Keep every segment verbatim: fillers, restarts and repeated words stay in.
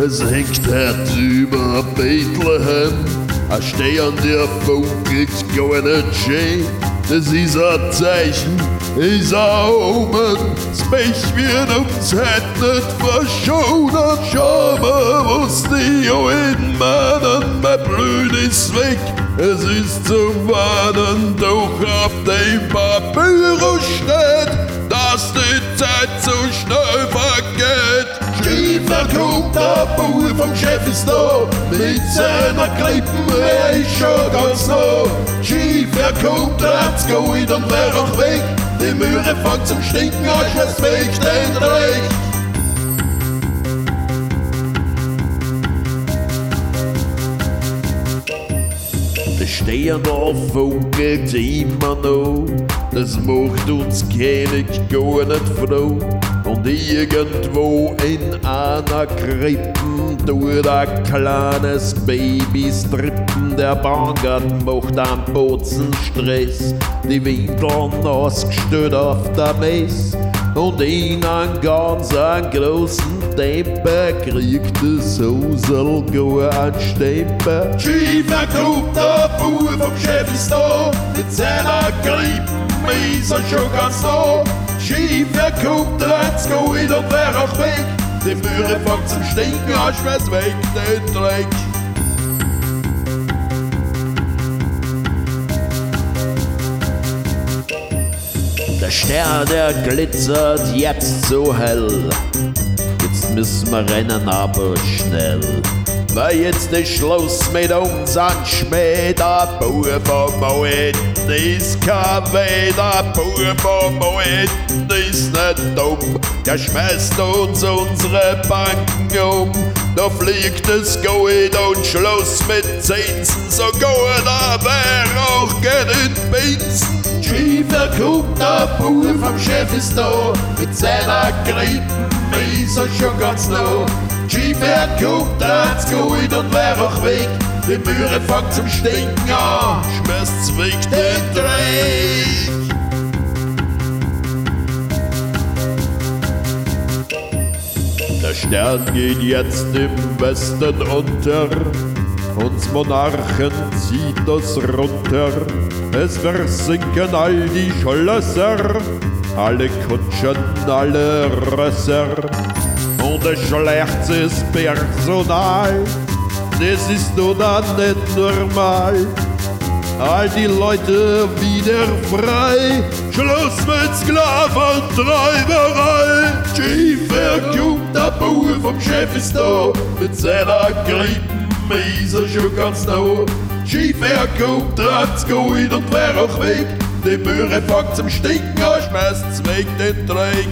Es hängt hart über Bethlehem, ein Stern, der funkelt gar nicht schön. Das ist ein Zeichen, ist ein Omen, das Pech wird uns heute nicht verschonen. Schau mal, was die alten meinen, mein Blut ist weg, es ist zum Warnen, doch auf dem Papier steht, dass die Zeit so schnell vergeht. Schiefer kommt, der Bauer vom Chef ist da, mit seiner Klippen, er ist schon ganz nah. Schiefer kommt, hat's geht und wär auch weg, die Möhre fängt zum Stinken, als was weg, den Dreck. Der Stern funkelt immer noch, das macht uns König gar nicht froh. Und irgendwo in einer Krippen tut ein kleines Baby strippen. Der Bahngarten macht am Bozen Stress, die Windeln ausgestellt auf der Mess. Und in einen ganz einen großen Temper kriegt das Husel gar einen Stempel. Schiefer kommt, der Bauer vom Chef ist da, mit seiner Krippen ist er schon ganz nah. Schiefer kommt, hat's geht und wär auch weg, die Möhre fängt zum Stinken, als wär's weg, den Dreck. Der Stern, der glitzert jetzt so hell, jetzt müssen wir rennen, aber schnell. Weil jetzt ist Schluss mit unseren Schmäh, der Bauer vom Moeten ist kein Weh, der Bauer vom Moeten ist nicht dumm, der schmeißt uns unsere Banken um. Da fliegt das Gold und Schluss mit Zinsen, so gut, da wär auch gern in Binsen. Schiefer kommt, der Bauer vom Chef ist da, mit seiner Krippen ist er schon ganz nah. Schiefer kommt, hat's geht und wär auch weg, die Möhre fängt zum Stinken an, schmeißt's weg, den Dreck. Der Stern geht jetzt im Westen unter, uns Monarchen zieht das runter. Es versinken all die Schlösser, alle Kutschen, alle Rösser. Und ein schlechtes Personal, das ist doch dann nicht normal. All die Leute wieder frei, Schluss mit Sklaventreiberei. Schiefer kommt, der Bauer vom Chef ist da, mit seiner Krippen ist er schon ganz nah. Schiefer kommt, hat's geht und wär auch weg, die Möhre fängt zum Stinken an, schmeißt's weg, den Dreck.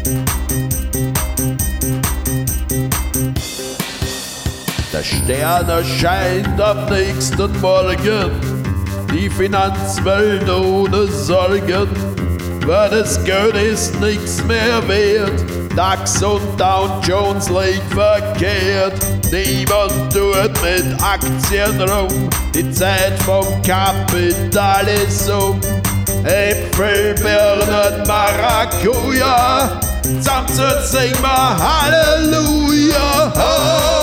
Der Stern erscheint am nächsten Morgen, die Finanzwelt ohne Sorgen, weil das Geld ist nichts mehr wert. DAX und Dow Jones liegt verkehrt, niemand tut mit Aktien rum, die Zeit vom Kapitalismus. Äpfel, Birnen, Maracuja, zusammen singen wir Halleluja.